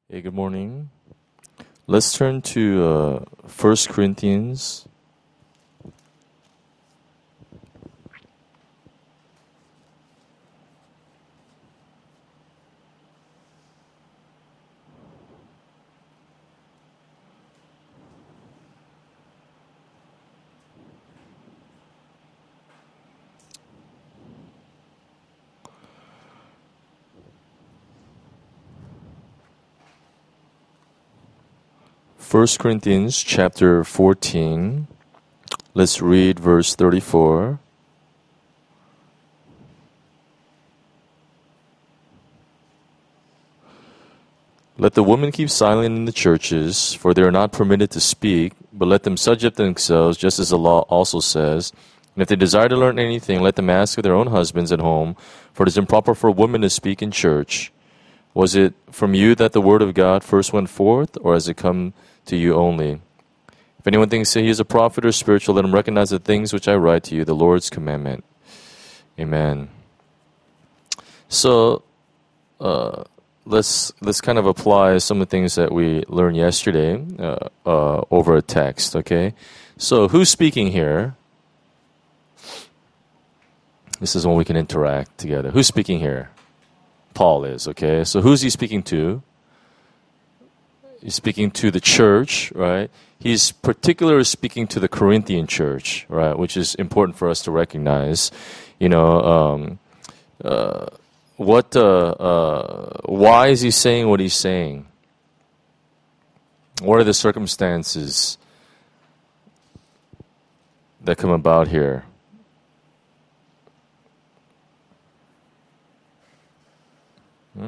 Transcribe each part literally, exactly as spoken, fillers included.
Hey, good morning. Let's turn to uh, First Corinthians. First Corinthians chapter fourteen. Let's read verse thirty-four. Let the women keep silent in the churches, for they are not permitted to speak, but let them subject themselves, just as the law also says. And if they desire to learn anything, let them ask of their own husbands at home, for it is improper for a woman to speak in church. Was it from you that the word of God first went forth, or has it come to you only? If anyone thinks that he is a prophet or spiritual, let him recognize the things which I write to you, the Lord's commandment. Amen. So, uh, let's let's kind of apply some of the things that we learned yesterday uh, uh, over a text. Okay, so who's speaking here? This is when we can interact together. Who's speaking here? Paul is. Okay, so who's he speaking to? He's speaking to the church, right? He's particularly speaking to the Corinthian church, right? Which is important for us to recognize. You know, um, uh, what? Uh, uh, why is he saying what he's saying? What are the circumstances that come about here? Hmm?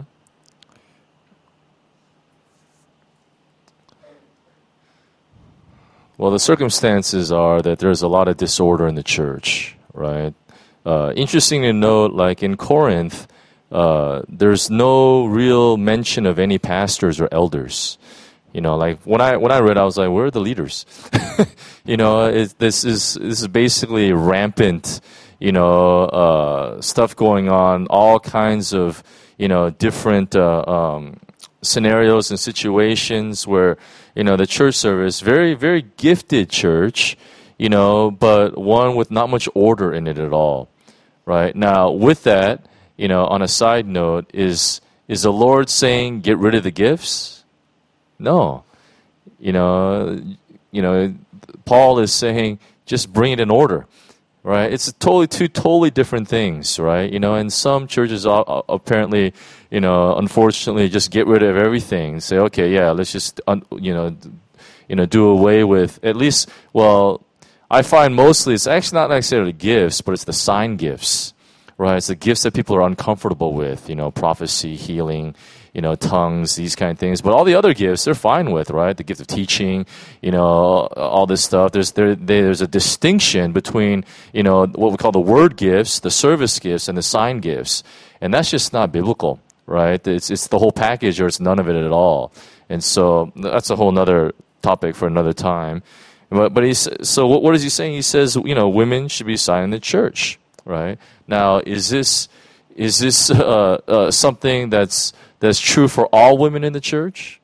Well, the circumstances are that there's a lot of disorder in the church, right? Uh, interesting to note, like in Corinth, uh, there's no real mention of any pastors or elders. You know, like when I when I read, I was like, where are the leaders? you know, it, this is this is basically rampant. You know, uh, stuff going on, all kinds of you know different uh, um, scenarios and situations where. You know, the church service, very, very gifted church, you know, but one with not much order in it at all, right? Now, with that, you know, on a side note, is is the Lord saying, get rid of the gifts? No. You know, you know, Paul is saying, just bring it in order, right? It's totally two totally different things, right? You know, and some churches are, apparently, you know, unfortunately, just get rid of everything. Say, okay, yeah, let's just, un, you know, d- you know, do away with at least. Well, I find mostly it's actually not necessarily gifts, but it's the sign gifts, right? It's the gifts that people are uncomfortable with. You know, prophecy, healing, you know, tongues, these kind of things. But all the other gifts, they're fine with, right? The gift of teaching, you know, all this stuff. There's there there's a distinction between, you know, what we call the word gifts, the service gifts, and the sign gifts, and that's just not biblical. Right? It's it's the whole package or it's none of it at all. And so that's a whole other topic for another time. But but he's so what what is he saying? He says, you know, women should be silent in the church, right? Now, is this is this uh, uh, something that's that's true for all women in the church?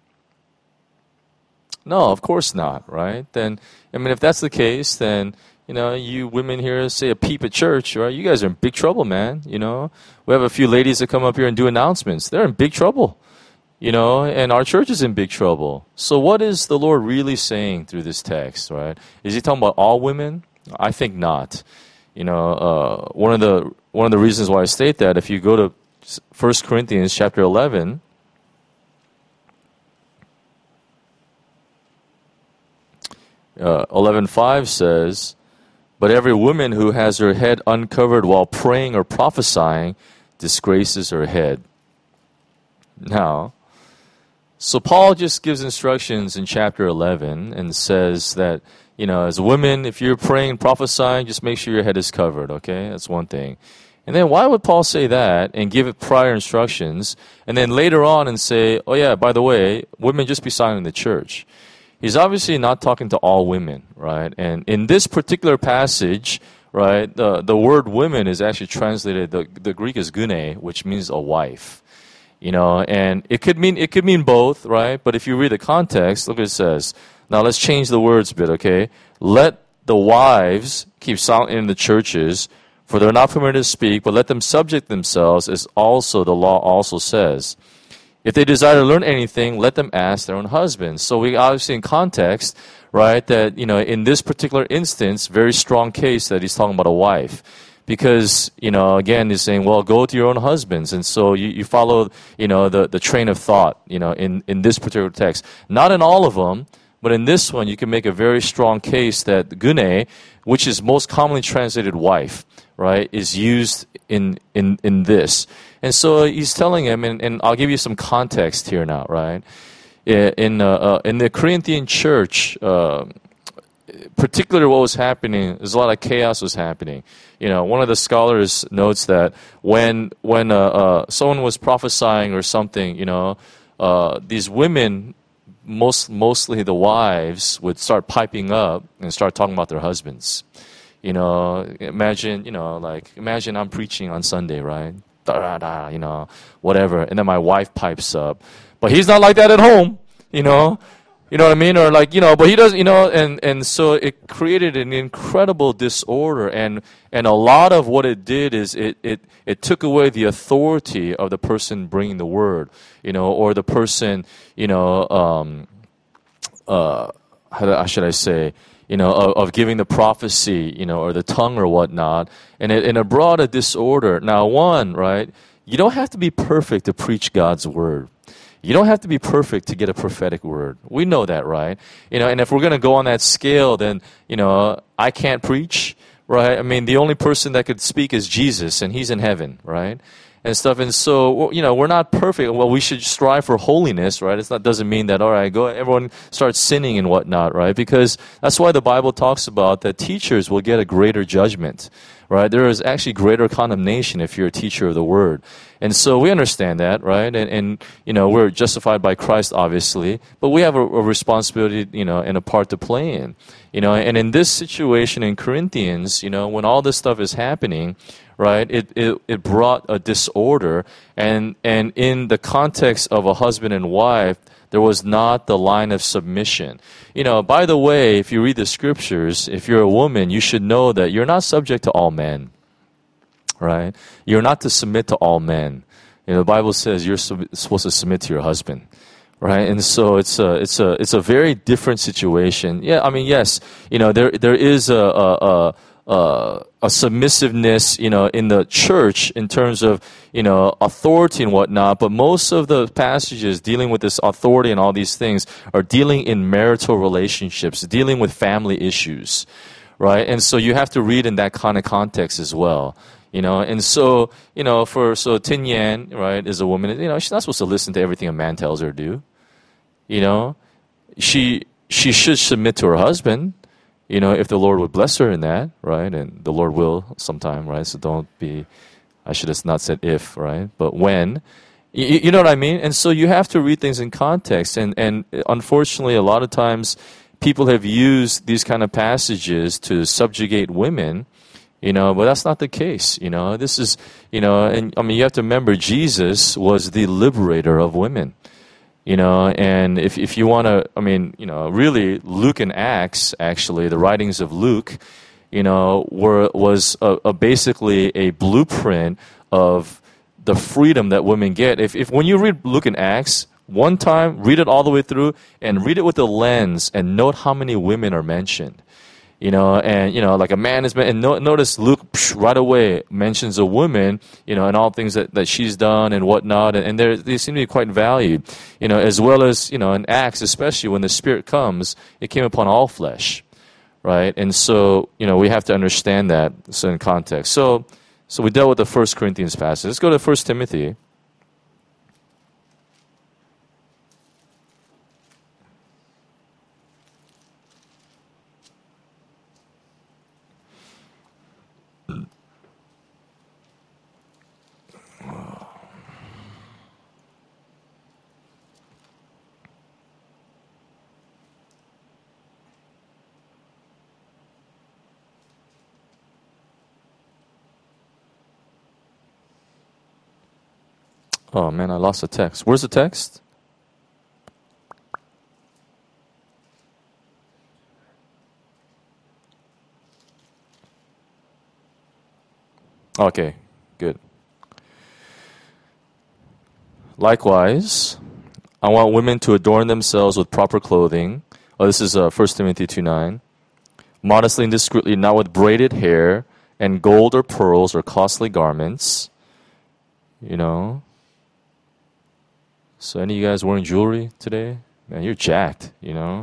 No, of course not, right? Then I mean if that's the case, then you know, you women here say a peep at church, right? You guys are in big trouble, man. You know, we have a few ladies that come up here and do announcements. They're in big trouble, you know, and our church is in big trouble. So what is the Lord really saying through this text, right? Is he talking about all women? I think not. You know, uh, one of the one of the reasons why I state that, if you go to First Corinthians chapter eleven, uh, eleven five says, but every woman who has her head uncovered while praying or prophesying disgraces her head. Now, so Paul just gives instructions in chapter eleven and says that, you know, as women, if you're praying and prophesying, just make sure your head is covered, okay? That's one thing. And then why would Paul say that and give it prior instructions and then later on and say, oh yeah, by the way, women just be silent in the church? He's obviously not talking to all women, right? And in this particular passage, right, the, the word women is actually translated, the, the Greek is gune, which means a wife. You know, and it could mean it could mean both, right? But if you read the context, look what it says. Now let's change the words a bit, okay? Let the wives keep silent in the churches, for they're not permitted to speak, but let them subject themselves, as also the law also says. If they desire to learn anything, let them ask their own husbands. So we obviously in context, right, that, you know, in this particular instance, very strong case that he's talking about a wife. Because, you know, again, he's saying, well, go to your own husbands. And so you, you follow, you know, the, the train of thought, you know, in, in this particular text. Not in all of them, but in this one, you can make a very strong case that gune, which is most commonly translated wife, right, is used in, in, in this. And so he's telling him, and, and I'll give you some context here now, right? In, uh, uh, in the Corinthian church, uh, particularly what was happening, there's a lot of chaos was happening. You know, one of the scholars notes that when when uh, uh, someone was prophesying or something, you know, uh, these women, most mostly the wives, would start piping up and start talking about their husbands. You know, imagine, you know, like imagine I'm preaching on Sunday, right? Da da da, you know, whatever, and then my wife pipes up, but he's not like that at home, you know. You know what I mean? Or like, you know, but he doesn't, you know, and, and so it created an incredible disorder. And, and a lot of what it did is it, it, it took away the authority of the person bringing the word, you know, or the person, you know, um, uh, how should I say, you know, of, of giving the prophecy, you know, or the tongue or whatnot. And it, and it brought a disorder. Now, one, right, you don't have to be perfect to preach God's word. You don't have to be perfect to get a prophetic word. We know that, right? You know, and if we're going to go on that scale, then, you know, I can't preach, right? I mean, the only person that could speak is Jesus, and he's in heaven, right? And stuff. And so, you know, we're not perfect. Well, we should strive for holiness, right? It doesn't mean that, all right, go, everyone starts sinning and whatnot, right? Because that's why the Bible talks about that teachers will get a greater judgment, right? There is actually greater condemnation if you're a teacher of the word. And so we understand that, right? And, and you know, we're justified by Christ, obviously, but we have a, a responsibility, you know, and a part to play in. You know, and in this situation in Corinthians, you know, when all this stuff is happening, right, it, it, it brought a disorder. And, and in the context of a husband and wife, there was not the line of submission. You know, by the way, if you read the scriptures, if you're a woman, you should know that you're not subject to all men, right? You're not to submit to all men. You know, the Bible says you're sub- supposed to submit to your husband, right? And so it's a it's a it's a very different situation. Yeah, I mean, yes, you know, there there is a a, a Uh, a submissiveness, you know, in the church in terms of, you know, authority and whatnot. But most of the passages dealing with this authority and all these things are dealing in marital relationships, dealing with family issues, right? And so you have to read in that kind of context as well, you know. And so, you know, for so Tin Yan, right, is a woman. You know, she's not supposed to listen to everything a man tells her to do. You know, she she should submit to her husband. You know, if the Lord would bless her in that, right? And the Lord will sometime, right? So don't be, I should have not said if, right? But when. You, you know what I mean? And so you have to read things in context. And, and unfortunately, a lot of times people have used these kind of passages to subjugate women, you know, but that's not the case, you know. This is, you know, and I mean, you have to remember Jesus was the liberator of women. You know, and if if you want to, I mean, you know, really, Luke and Acts, actually, the writings of Luke, you know, were was a, a basically a blueprint of the freedom that women get. If if when you read Luke and Acts, one time, read it all the way through, and read it with the lens, and note how many women are mentioned. You know, and, you know, like a man is, and no, notice Luke psh, right away mentions a woman, you know, and all things that, that she's done and whatnot. And, and they seem to be quite valued, you know, as well as, you know, in Acts, especially when the Spirit comes, it came upon all flesh, right? And so, you know, we have to understand that so in context. So, so we dealt with the First Corinthians passage. Let's go to First Timothy. Oh man, I lost the text. Where's the text? Okay, good. Likewise, I want women to adorn themselves with proper clothing. Oh, this is uh, First Timothy two nine. Modestly and discreetly, not with braided hair and gold or pearls or costly garments. You know. So any of you guys wearing jewelry today? Man, you're jacked, you know.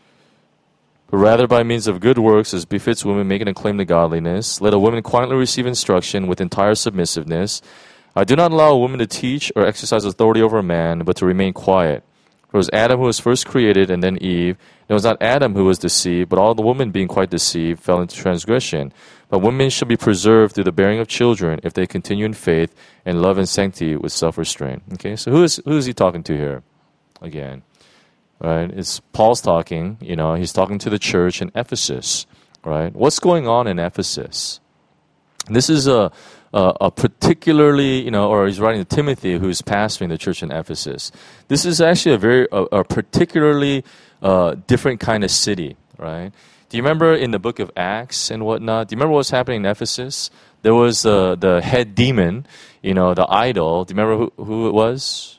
But rather by means of good works as befits women making a claim to godliness. Let a woman quietly receive instruction with entire submissiveness. I do not allow a woman to teach or exercise authority over a man, but to remain quiet. For it was Adam who was first created, and then Eve. And it was not Adam who was deceived, but all the women being quite deceived fell into transgression. But women shall be preserved through the bearing of children if they continue in faith and love and sanctity with self-restraint. Okay, so who is who is he talking to here? Again, right? It's Paul's talking. You know, he's talking to the church in Ephesus. Right? What's going on in Ephesus? This is a Uh, a particularly, you know, or he's writing to Timothy, who's pastoring the church in Ephesus. This is actually a very, a, a particularly uh, different kind of city, right? Do you remember in the book of Acts and whatnot? Do you remember what was happening in Ephesus? There was uh, the head demon, you know, the idol. Do you remember who, who it was?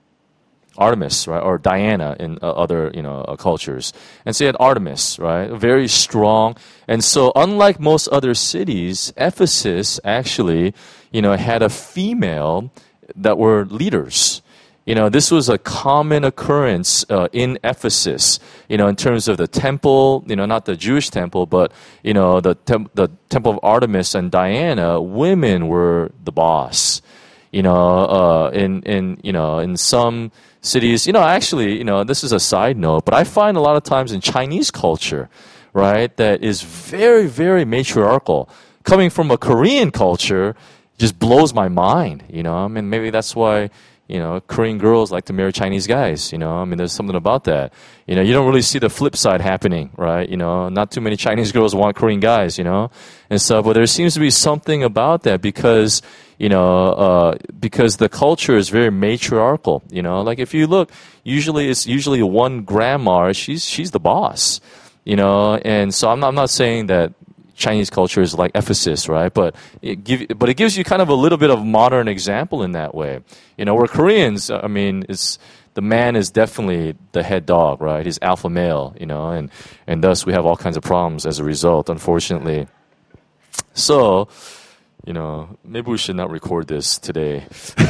Artemis, right, or Diana in uh, other, you know, uh, cultures. And so you had Artemis, right, very strong. And so unlike most other cities, Ephesus actually, you know, had a female that were leaders. You know, this was a common occurrence uh, in Ephesus, you know, in terms of the temple, you know, not the Jewish temple, but, you know, the, tem- the temple of Artemis and Diana, women were the boss. You know, uh, in, in, you know, in some cities, you know, actually, you know, this is a side note, but I find a lot of times in Chinese culture, right, that is very, very matriarchal. Coming from a Korean culture just blows my mind, you know. I mean, maybe that's why, you know, Korean girls like to marry Chinese guys, you know. I mean, there's something about that. You know, you don't really see the flip side happening, right? You know, not too many Chinese girls want Korean guys, you know, and stuff. But there seems to be something about that because, you know, uh, because the culture is very matriarchal, you know. Like if you look, usually it's usually one grandma, she's she's the boss, you know. And so I'm not, I'm not saying that Chinese culture is like Ephesus, right? But it give, but it gives you kind of a little bit of modern example in that way. You know, we're Koreans. I mean, it's the man is definitely the head dog, right? He's alpha male, you know, and and thus we have all kinds of problems as a result, unfortunately. So, you know, maybe we should not record this today.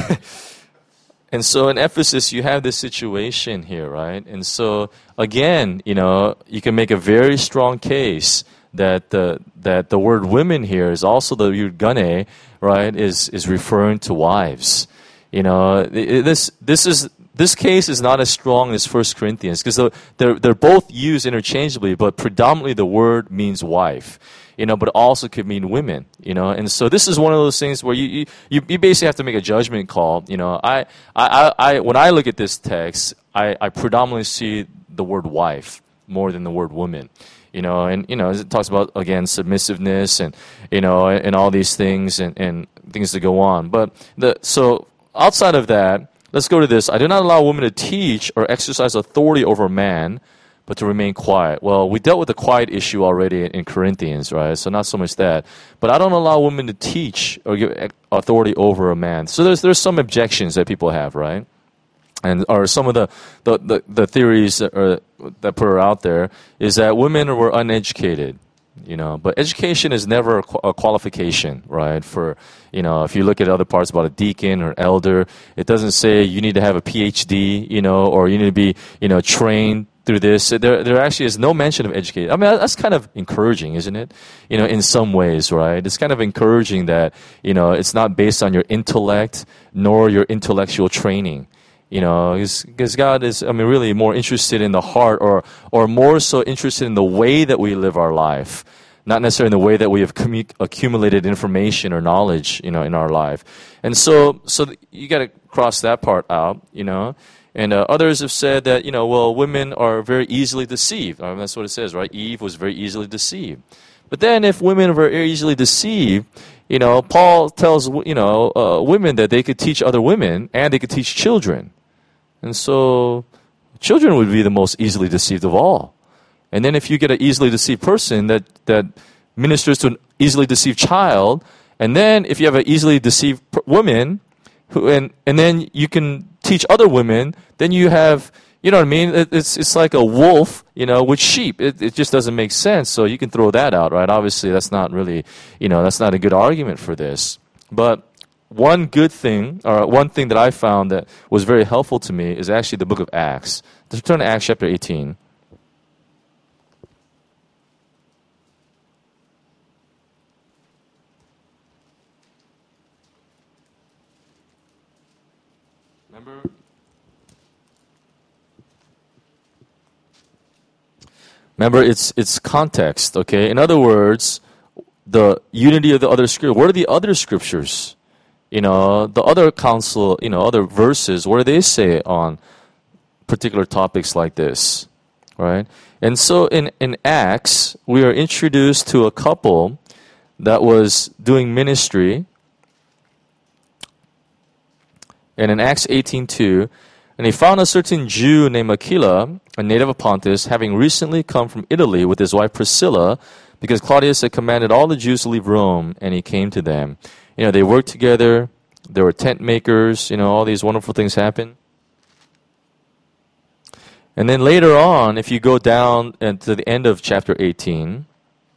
And so in Ephesus, you have this situation here, right? And so again, you know, you can make a very strong case that the that the word women here is also the word gane, right? Is is referring to wives. You know, this this is this case is not as strong as First Corinthians because they're they're both used interchangeably, but predominantly the word means wife. You know, but also could mean women. You know, and so this is one of those things where you you, you basically have to make a judgment call. You know, I I, I when I look at this text, I, I predominantly see the word wife more than the word woman. You know, and, you know, it talks about, again, submissiveness and, you know, and all these things and, and things to go on. But the so outside of that, let's go to this. I do not allow women to teach or exercise authority over man, but to remain quiet. Well, we dealt with the quiet issue already in, in Corinthians, right? So not so much that. But I don't allow women to teach or give authority over a man. So there's there's some objections that people have, right? And or some of the, the, the, the theories that, are, that put her out there is that women were uneducated, you know. But education is never a, a qualification, right? For, you know, if you look at other parts about a deacon or elder, it doesn't say you need to have a P H D, you know, or you need to be, you know, trained through this. There, there actually is no mention of education. I mean, that's kind of encouraging, isn't it? You know, in some ways, right? It's kind of encouraging that, you know, it's not based on your intellect nor your intellectual training. You know, because God is, I mean, really more interested in the heart or or more so interested in the way that we live our life, not necessarily in the way that we have commu- accumulated information or knowledge, you know, in our life. And so, so you got to cross that part out, you know. And uh, others have said that, you know, well, women are very easily deceived. I mean, that's what it says, right? Eve was very easily deceived. But then if women are very easily deceived, you know, Paul tells, you know, uh, women that they could teach other women and they could teach children. And so children would be the most easily deceived of all. And then if you get an easily deceived person that, that ministers to an easily deceived child, and then if you have an easily deceived per- woman, who, and, and then you can teach other women, then you have, you know what I mean? It, it's, it's like a wolf, you know, with sheep. It, it just doesn't make sense. So you can throw that out, right? Obviously, that's not really, you know, that's not a good argument for this. But one good thing, or one thing that I found that was very helpful to me is actually the book of Acts. Let's turn to Acts chapter eighteen. Remember? Remember, it's it's context, okay? In other words, the unity of the other scripture. What are the other scriptures? You know, the other council, you know, other verses, what do they say on particular topics like this, right? And so in, in Acts, we are introduced to a couple that was doing ministry. And in Acts eighteen two, and he found a certain Jew named Aquila, a native of Pontus, having recently come from Italy with his wife Priscilla, because Claudius had commanded all the Jews to leave Rome, and he came to them. You know, they worked together. There were tent makers. You know, all these wonderful things happen. And then later on, if you go down to the end of chapter eighteen,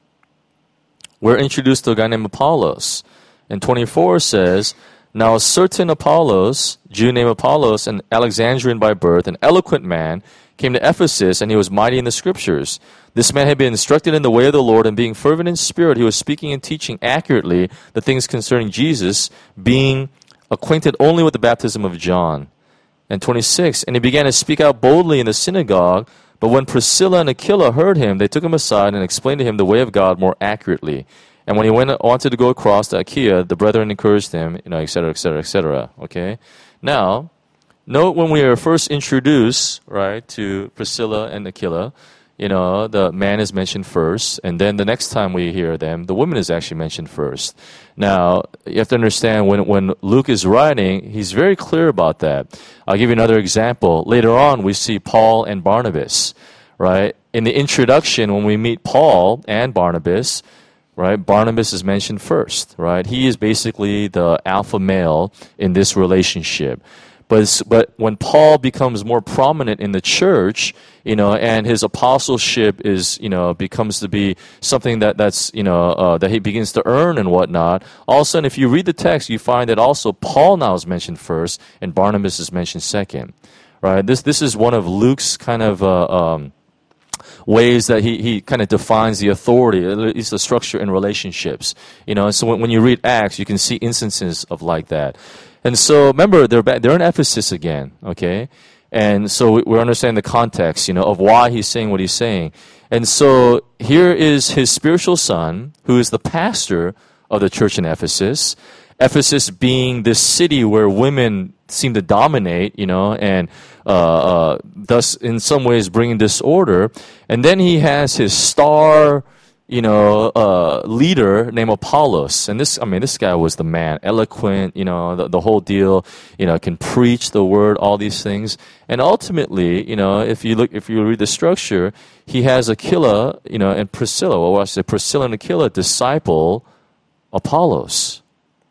we're introduced to a guy named Apollos. And twenty-four says, now a certain Apollos, Jew named Apollos, an Alexandrian by birth, an eloquent man, came to Ephesus, and he was mighty in the scriptures. This man had been instructed in the way of the Lord, and being fervent in spirit, he was speaking and teaching accurately the things concerning Jesus, being acquainted only with the baptism of John. And twenty-six, and he began to speak out boldly in the synagogue, but when Priscilla and Aquila heard him, they took him aside and explained to him the way of God more accurately. And when he went wanted to go across to Achaia, the brethren encouraged him, you know, et cetera, et cetera, et cetera. Okay? Now, note when we are first introduced, right, to Priscilla and Aquila, you know, the man is mentioned first, and then the next time we hear them, the woman is actually mentioned first. Now, you have to understand, when, when Luke is writing, he's very clear about that. I'll give you another example. Later on, we see Paul and Barnabas, right? In the introduction, when we meet Paul and Barnabas, right, Barnabas is mentioned first, right? He is basically the alpha male in this relationship. But but when Paul becomes more prominent in the church, you know, and his apostleship is, you know, becomes to be something that that's, you know, uh, that he begins to earn and whatnot. All of a sudden, if you read the text, you find that also Paul now is mentioned first, and Barnabas is mentioned second, right? This this is one of Luke's kind of uh, um, ways that he, he kind of defines the authority, at least the structure in relationships, you know. And so when, when you read Acts, you can see instances of like that. And so, remember, they're back, they're in Ephesus again, okay? And so we, we understand the context, you know, of why he's saying what he's saying. And so here is his spiritual son, who is the pastor of the church in Ephesus. Ephesus being this city where women seem to dominate, you know, and uh, uh, thus in some ways bringing disorder. And then he has his star, you know, uh, leader named Apollos. And this, I mean, this guy was the man, eloquent, you know, the, the whole deal, you know, can preach the word, all these things. And ultimately, you know, if you look, if you read the structure, he has Aquila, you know, and Priscilla, well, I say Priscilla and Aquila disciple Apollos.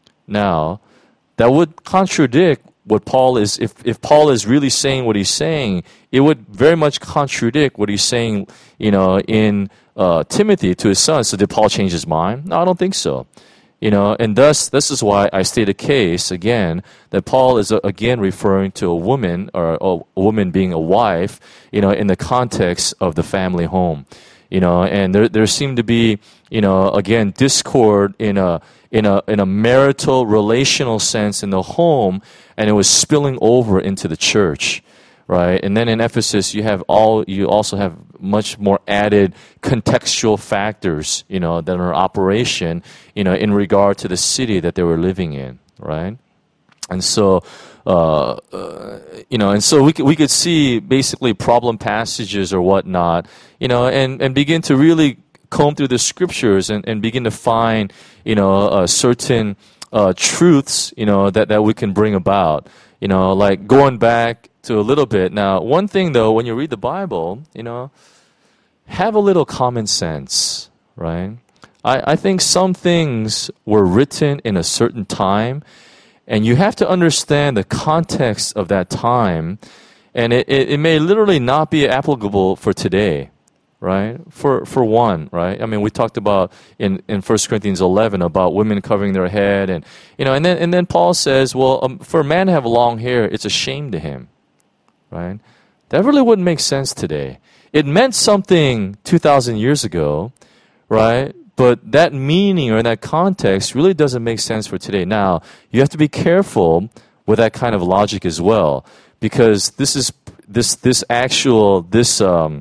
Now, that would contradict what Paul is, if, if Paul is really saying what he's saying, it would very much contradict what he's saying, you know, in uh, Timothy to his son. So did Paul change his mind? No, I don't think so. You know, and thus, this is why I state a case, again, that Paul is, uh, again, referring to a woman, or a woman being a wife, you know, in the context of the family home. You know, and there there seemed to be, you know, again, discord in a in a in a marital relational sense in the home, and it was spilling over into the church, right? And then in Ephesus, you have all you also have much more added contextual factors, you know, that are in operation, you know, in regard to the city that they were living in, right? And so, uh, uh, you know, and so we could, we could see basically problem passages or whatnot, you know, and, and begin to really comb through the scriptures and, and begin to find, you know, uh, certain uh, truths, you know, that, that we can bring about. You know, like going back to a little bit. Now, one thing though, when you read the Bible, you know, have a little common sense, right? I, I think some things were written in a certain time, and you have to understand the context of that time, and it, it, it may literally not be applicable for today, right? For for one, right? I mean, we talked about in, in First Corinthians eleven about women covering their head, and you know, and then and then Paul says, well, um, for a man to have long hair, it's a shame to him, right? That really wouldn't make sense today. It meant something two thousand years ago, right? But that meaning or that context really doesn't make sense for today. Now, you have to be careful with that kind of logic as well, because this is this this actual this um,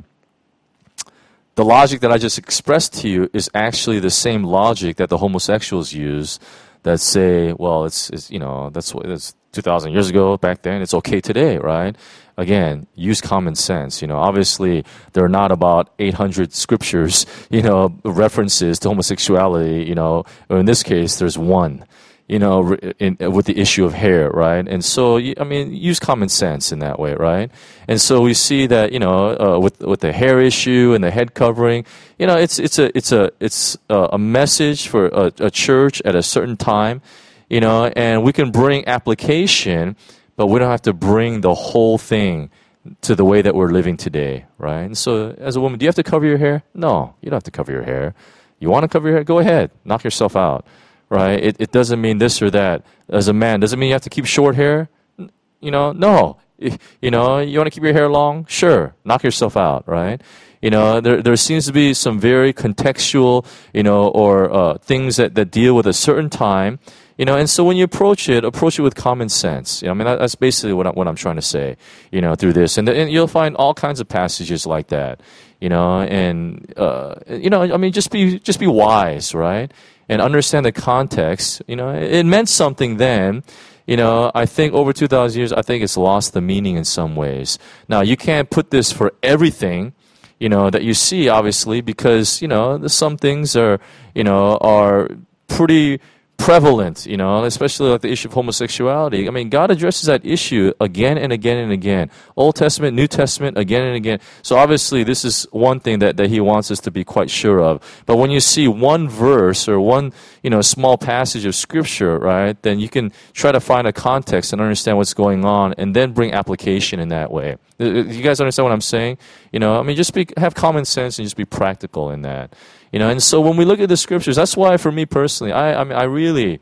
the logic that I just expressed to you is actually the same logic that the homosexuals use, that say, well, it's, it's you know that's what it's two thousand years ago back then. It's okay today, right? Again, use common sense. You know, obviously there are not about eight hundred scriptures, you know, references to homosexuality. You know, or in this case, there's one. You know, in, with the issue of hair, right? And so, I mean, use common sense in that way, right? And so we see that, you know, uh, with with the hair issue and the head covering, you know, it's it's a it's a it's a message for a, a church at a certain time, you know, and we can bring application, but we don't have to bring the whole thing to the way that we're living today, right? And so, as a woman, do you have to cover your hair? No, you don't have to cover your hair. You want to cover your hair? Go ahead, knock yourself out. Right? It it doesn't mean this or that. As a man, does it mean you have to keep short hair? You know, no. You know, you want to keep your hair long? Sure. Knock yourself out, right? You know, there there seems to be some very contextual, you know, or uh, things that, that deal with a certain time, you know, and so when you approach it, approach it with common sense. You know, I mean, that, that's basically what, I, what I'm trying to say, you know, through this. And, the, and you'll find all kinds of passages like that, you know, and, uh, you know, I mean, just be just be wise, right? And understand the context. You know, it meant something then. You know, I think over two thousand years, I think it's lost the meaning in some ways. Now, you can't put this for everything, you know, that you see, obviously, because, you know, some things are, you know, are pretty prevalent, you know, especially like the issue of homosexuality. I mean, God addresses that issue again and again and again. Old Testament, New Testament, again and again. So obviously this is one thing that, that he wants us to be quite sure of. But when you see one verse or one, you know, small passage of scripture, right, then you can try to find a context and understand what's going on and then bring application in that way. You guys understand what I'm saying? You know, I mean, just be, have common sense and just be practical in that. You know, and so when we look at the scriptures, that's why for me personally, I, I mean, I really,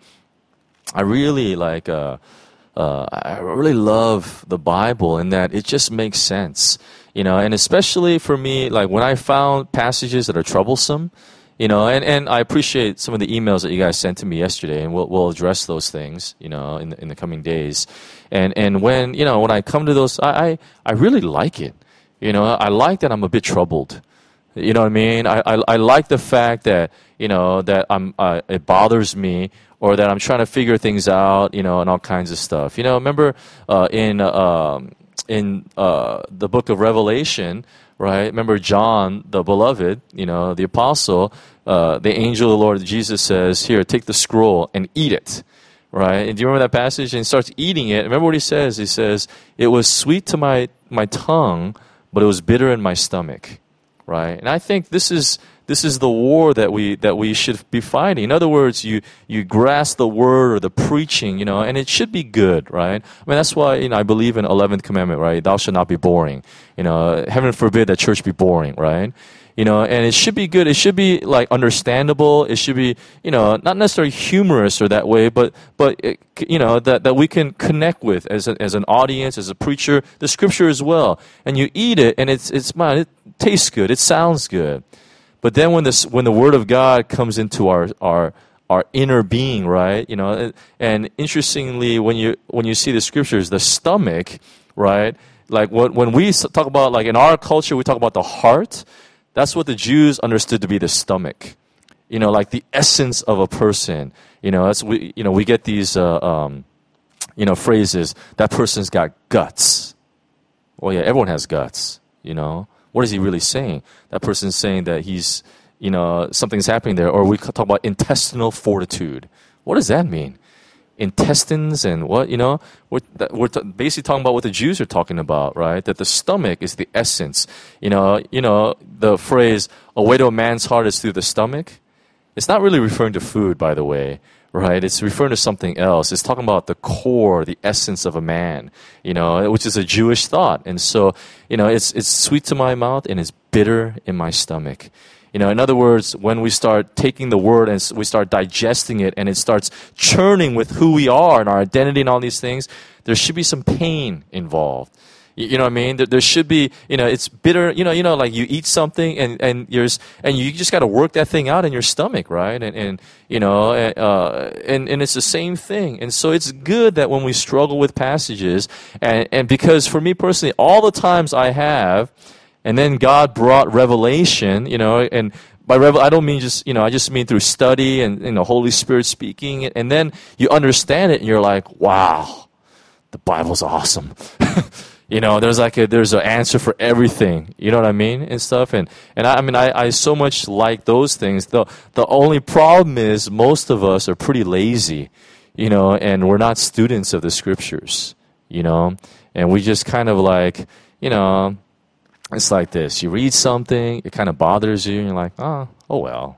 I really like, uh, uh, I really love the Bible in that it just makes sense. You know, and especially for me, like when I found passages that are troublesome, you know, and, and I appreciate some of the emails that you guys sent to me yesterday, and we'll we'll address those things, you know, in the, in the coming days. And and when you know when I come to those, I, I I really like it. You know, I like that I'm a bit troubled. You know what I mean? I, I, I like the fact that, you know, that I'm, uh, it bothers me, or that I'm trying to figure things out, you know, and all kinds of stuff. You know, remember uh, in uh, in uh, the book of Revelation, right? Remember John, the beloved, you know, the apostle, uh, the angel of the Lord Jesus says, here, take the scroll and eat it. Right? And do you remember that passage? And he starts eating it. Remember what he says? He says, it was sweet to my, my tongue, but it was bitter in my stomach. Right? And I think this is this is the war that we that we should be fighting. In other words, you you grasp the word or the preaching, you know, and it should be good, right? I mean, that's why, you know, I believe in eleventh commandment, right? Thou shalt not be boring. You know, heaven forbid that church be boring, right? You know, and it should be good. It should be like understandable. It should be, you know, not necessarily humorous or that way, but but it, you know, that, that we can connect with as a, as an audience, as a preacher, the scripture as well. And you eat it, and it's it's man, it tastes good. It sounds good. But then when this when the word of God comes into our our our inner being, right? You know, and interestingly, when you when you see the scriptures, the stomach, right? Like what when we talk about, like in our culture, we talk about the heart. That's what the Jews understood to be the stomach, you know, like the essence of a person. You know, that's we, you know, we get these, uh, um, you know, phrases. That person's got guts. Well, yeah, everyone has guts. You know, what is he really saying? That person's saying that he's you know, something's happening there. Or we talk about intestinal fortitude. What does that mean? Intestines and what, you know, we're, we're t- basically talking about what the Jews are talking about, right? That the stomach is the essence. You know, you know, the phrase, a way to a man's heart is through the stomach. It's not really referring to food, by the way, right? It's referring to something else. It's talking about the core, the essence of a man, you know, which is a Jewish thought. And so, you know, it's, it's sweet to my mouth and it's bitter in my stomach. You know, in other words, when we start taking the word and we start digesting it and it starts churning with who we are and our identity and all these things, there should be some pain involved. You, you know what I mean? There, there should be, you know, it's bitter, you know, you know, like you eat something and, and you're, and you just got to work that thing out in your stomach, right? And, and you know, uh, and, and it's the same thing. And so it's good that when we struggle with passages and, and because for me personally, all the times I have, and then God brought revelation, you know, and by revel, I don't mean just, you know, I just mean through study and, you know, Holy Spirit speaking. And then you understand it and you're like, wow, the Bible's awesome. You know, there's like a, there's an answer for everything. You know what I mean? And stuff. And, and I, I mean, I, I so much like those things. The, the only problem is most of us are pretty lazy, you know, and we're not students of the scriptures, you know, and we just kind of like, you know, it's like this. You read something, it kind of bothers you, and you're like, oh, oh well.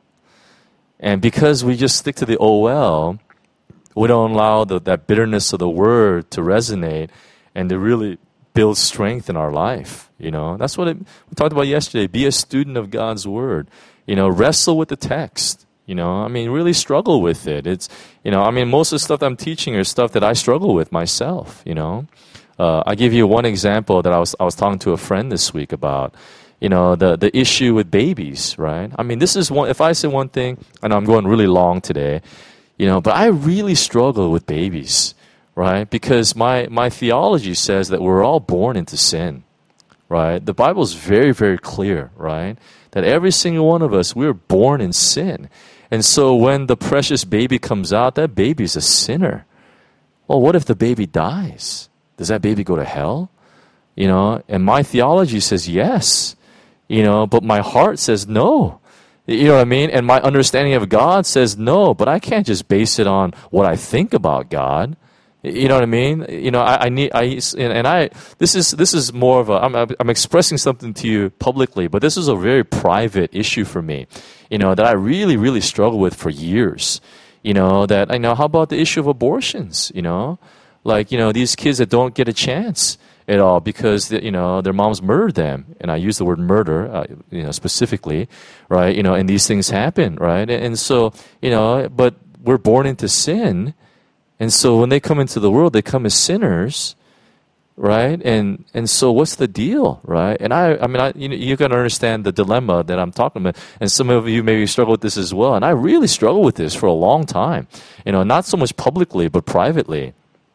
And because we just stick to the oh well, we don't allow the, that bitterness of the word to resonate and to really build strength in our life. You know, that's what it, we talked about yesterday. Be a student of God's word. You know, wrestle with the text. You know, I mean, really struggle with it. It's, you know, I mean, most of the stuff I'm teaching is stuff that I struggle with myself, you know. Uh, I'll give you one example that I was I was talking to a friend this week about, you know, the, the issue with babies, right? I mean, this is one, if I say one thing, and I'm going really long today, you know, but I really struggle with babies, right? Because my, my theology says that we're all born into sin, right? The Bible is very, very clear, right? That every single one of us, we're born in sin. And so when the precious baby comes out, that baby's a sinner. Well, what if the baby dies? Does that baby go to hell? You know, and my theology says yes, you know, but my heart says no. You know what I mean? And my understanding of God says no, but I can't just base it on what I think about God. You know what I mean? You know, I, I need, I, and I, this is, this is more of a, I'm, I'm expressing something to you publicly, but this is a very private issue for me, you know, that I really, really struggle with for years. You know, that I know, how about the issue of abortions, you know? Like, you know, these kids that don't get a chance at all because, you know, their moms murdered them. And I use the word murder, uh, you know, specifically, right? You know, and these things happen, right? And, and so, you know, but we're born into sin. And so when they come into the world, they come as sinners, right? And and so what's the deal, right? And I, I mean, I, you know, you can understand the dilemma that I'm talking about. And some of you maybe struggle with this as well. And I really struggle with this for a long time. You know, not so much publicly, but privately.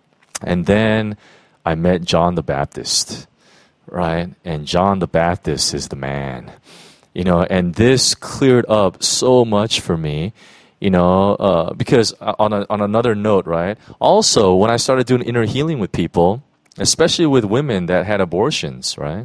And then I met John the Baptist, right? And John the Baptist is the man, you know, and this cleared up so much for me, you know, uh, because on a, on another note, right? Also, when I started doing inner healing with people, especially with women that had abortions, right?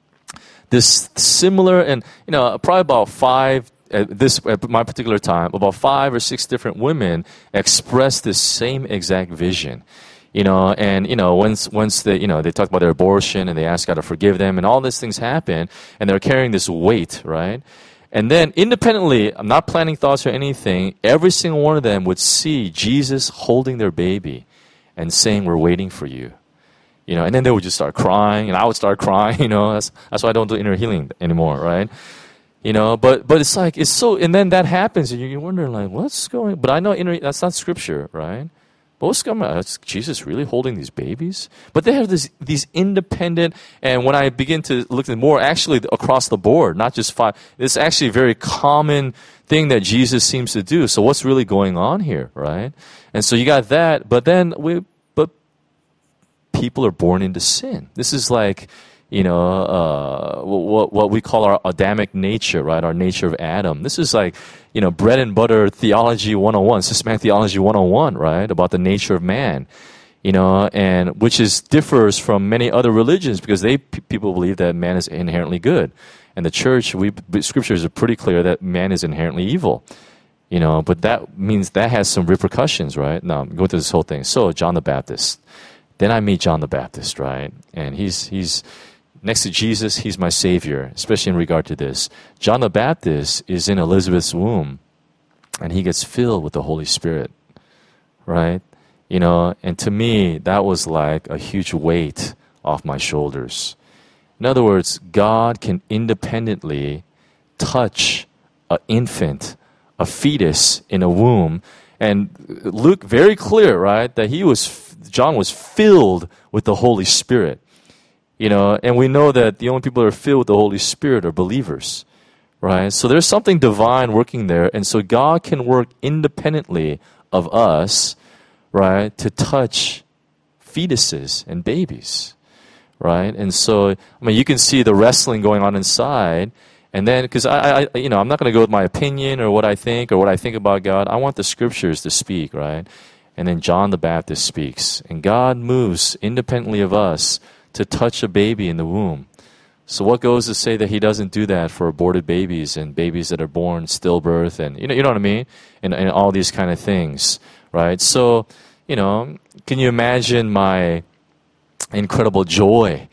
This similar, and, you know, probably about five, at this, at my particular time, about five or six different women expressed this same exact vision. You know, and, you know, once, once they, you know, they talk about their abortion and they ask God to forgive them and all these things happen and they're carrying this weight, right? And then independently, I'm not planting thoughts or anything, every single one of them would see Jesus holding their baby and saying, we're waiting for you. You know, and then they would just start crying and I would start crying, you know, that's, that's why I don't do inner healing anymore, right? You know, but, but it's like, it's so, and then that happens and you're wondering like, what's going, but I know inner, that's not scripture, right? But what's going on? Is Jesus really holding these babies? But they have this, these independent, and when I begin to look at more actually across the board, not just five, it's actually a very common thing that Jesus seems to do. So what's really going on here, right? And so you got that, but then we, but people are born into sin. This is like, you know, uh, what, what we call our Adamic nature, right? Our nature of Adam. This is like, you know, bread and butter theology one oh one, systematic theology one oh one, right? About the nature of man. you know, and which is differs from many other religions because they p- people believe that man is inherently good, and the church, we scriptures are pretty clear that man is inherently evil, you know. But that means that has some repercussions, right? Now I'm going through this whole thing. So John the Baptist, then I meet John the Baptist, right? And he's he's next to Jesus, he's my savior, especially in regard to this. John the Baptist is in Elizabeth's womb, and he gets filled with the Holy Spirit, right? You know, and to me, that was like a huge weight off my shoulders. In other words, God can independently touch an infant, a fetus in a womb. And Luke, very clear, right, that he was, John was filled with the Holy Spirit. You know, and we know that the only people that are filled with the Holy Spirit are believers, right? So there's something divine working there. And so God can work independently of us, right, to touch fetuses and babies, right? And so, I mean, you can see the wrestling going on inside. And then, because I, I, you know, I'm not going to go with my opinion or what I think or what I think about God. I want the scriptures to speak, right? And then John the Baptist speaks. And God moves independently of us to touch a baby in the womb. So what goes to say that he doesn't do that for aborted babies and babies that are born stillbirth and, you know, you know what I mean? And, and all these kind of things, right? So, you know, can you imagine my incredible joy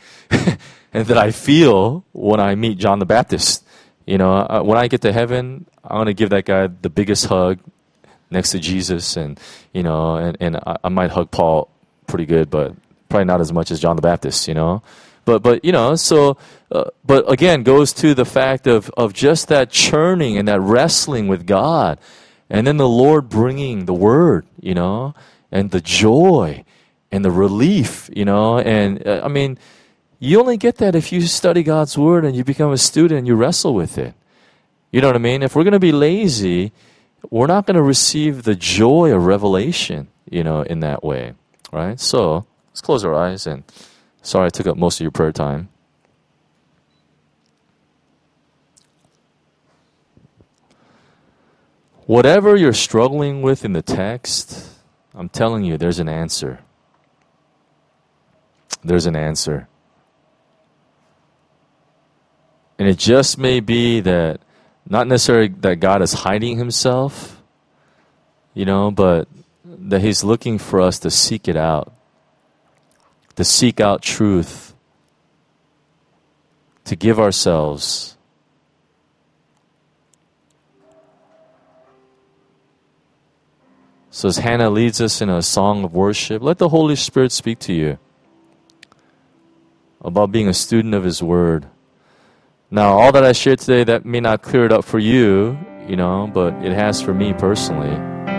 and that I feel when I meet John the Baptist? You know, uh, when I get to heaven, I'm going to give that guy the biggest hug next to Jesus. And, you know, and, and I, I might hug Paul pretty good, but probably not as much as John the Baptist, you know. But, but you know, so, uh, but again, goes to the fact of, of just that churning and that wrestling with God. And then the Lord bringing the word, you know, and the joy and the relief, you know. And, uh, I mean, you only get that if you study God's word and you become a student and you wrestle with it. You know what I mean? If we're going to be lazy, we're not going to receive the joy of revelation, you know, in that way, right? So let's close our eyes and sorry I took up most of your prayer time. Whatever you're struggling with in the text, I'm telling you, there's an answer. There's an answer. And it just may be that, not necessarily that God is hiding himself, you know, but that he's looking for us to seek it out. To seek out truth, to give ourselves. So as Hannah leads us in a song of worship, let the Holy Spirit speak to you about being a student of His Word. Now, all that I shared today, that may not clear it up for you, you know, but it has for me personally.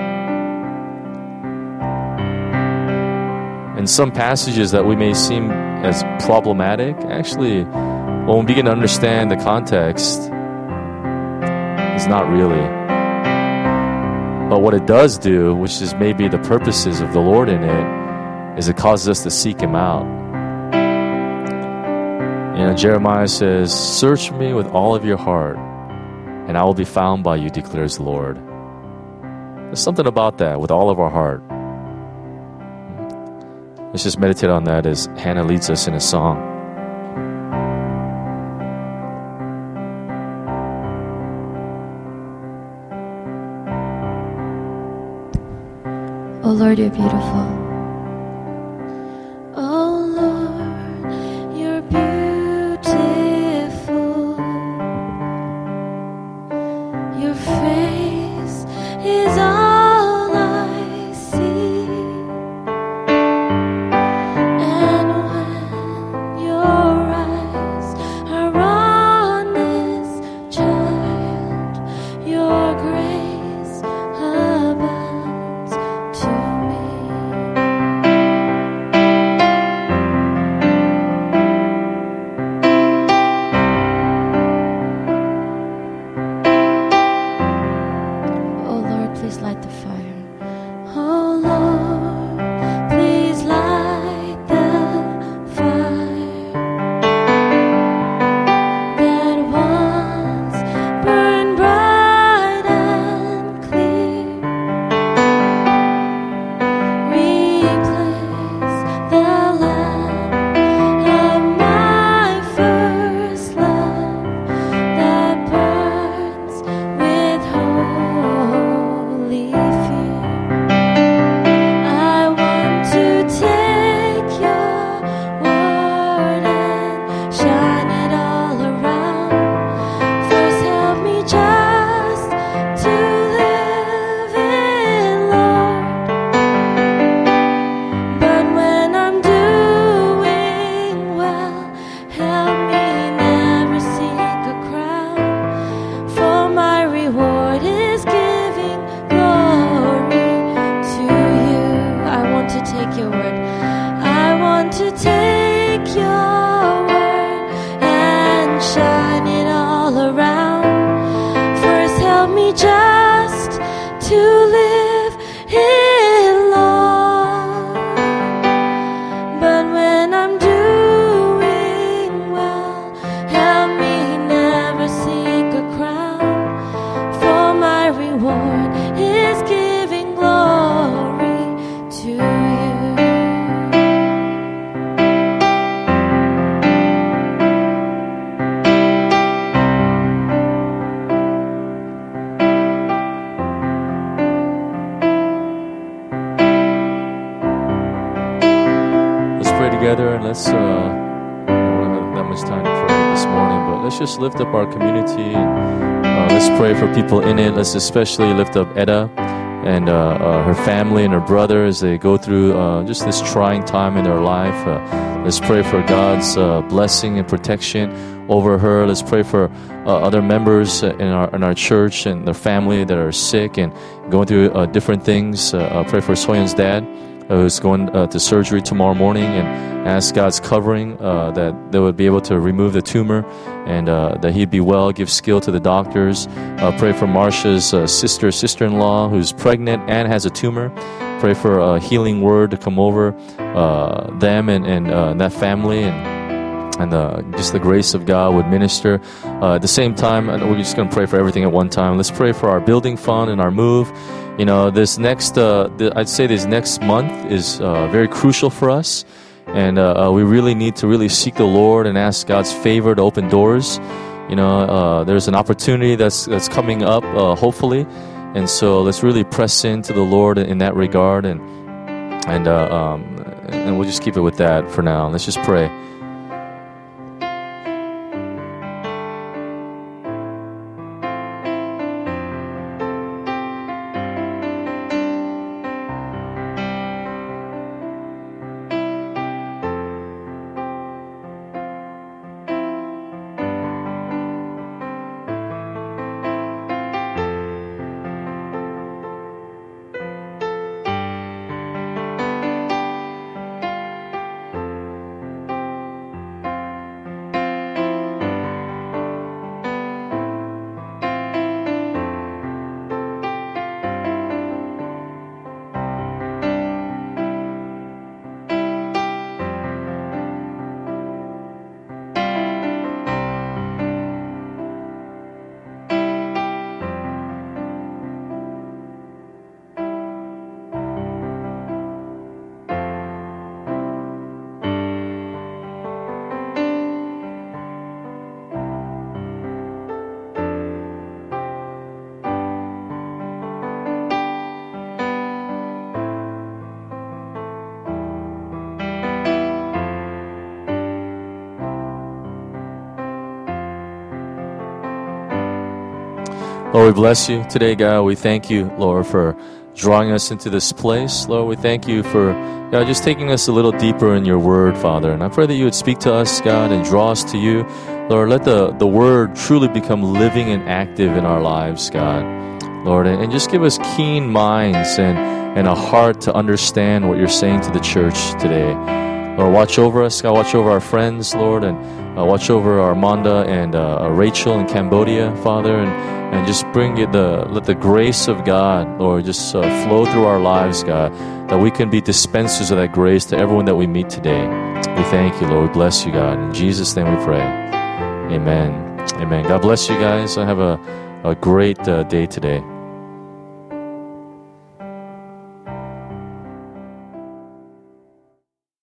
And some passages that we may seem as problematic, actually, when we begin to understand the context, it's not really. But what it does do, which is maybe the purposes of the Lord in it, is it causes us to seek Him out. You know, Jeremiah says, "Search me with all of your heart, and I will be found by you, declares the Lord." There's something about that, with all of our heart. Let's just meditate on that as Hannah leads us in a song. Oh Lord, you're beautiful. Oh Lord, you're beautiful. Your face is all I see. And when your eyes are on this child, your grace abounds to me. find it all around. First help me just to live it long. But when I'm doing well, help me never seek a crown. For my reward is giving glory to you. Together, and let's uh, I don't have that much time to pray this morning, but let's just lift up our community. Uh, let's pray for people in it. Let's especially lift up Etta and uh, uh, her family and her brother as they go through uh, just this trying time in their life. Uh, let's pray for God's uh, blessing and protection over her. Let's pray for uh, other members in our in our church and their family that are sick and going through uh, different things. Uh, uh, pray for Soyeon's dad, who's going uh, to surgery tomorrow morning, and ask God's covering uh, that they would be able to remove the tumor and uh, that he'd be well, give skill to the doctors. Uh, pray for Marcia's uh, sister, sister-in-law who's pregnant and has a tumor. Pray for a healing word to come over uh, them and, and uh, that family, and and uh, just the grace of God would minister. Uh, at the same time, we're just going to pray for everything at one time. Let's pray for our building fund and our move. You know, this next, uh, the, I'd say this next month is uh, very crucial for us. And uh, uh, we really need to really seek the Lord and ask God's favor to open doors. You know, uh, there's an opportunity that's that's coming up, uh, hopefully. And so let's really press into the Lord in that regard. And, and, uh, um, and we'll just keep it with that for now. Let's just pray. Lord, we bless you today, God. We thank you, Lord, for drawing us into this place. Lord, we thank you for, God, just taking us a little deeper in your word, Father. And I pray that you would speak to us, God, and draw us to you. Lord, let the, the word truly become living and active in our lives, God. Lord, and, and just give us keen minds and, and a heart to understand what you're saying to the church today. Lord, watch over us, God. Watch over our friends, Lord, and uh, watch over Armanda and uh, Rachel in Cambodia, Father, and And just bring it the let the grace of God, Lord, just uh, flow through our lives, God, that we can be dispensers of that grace to everyone that we meet today. We thank you, Lord. We bless you, God. In Jesus' name we pray. Amen. Amen. God bless you guys. I have a, a great uh, day today.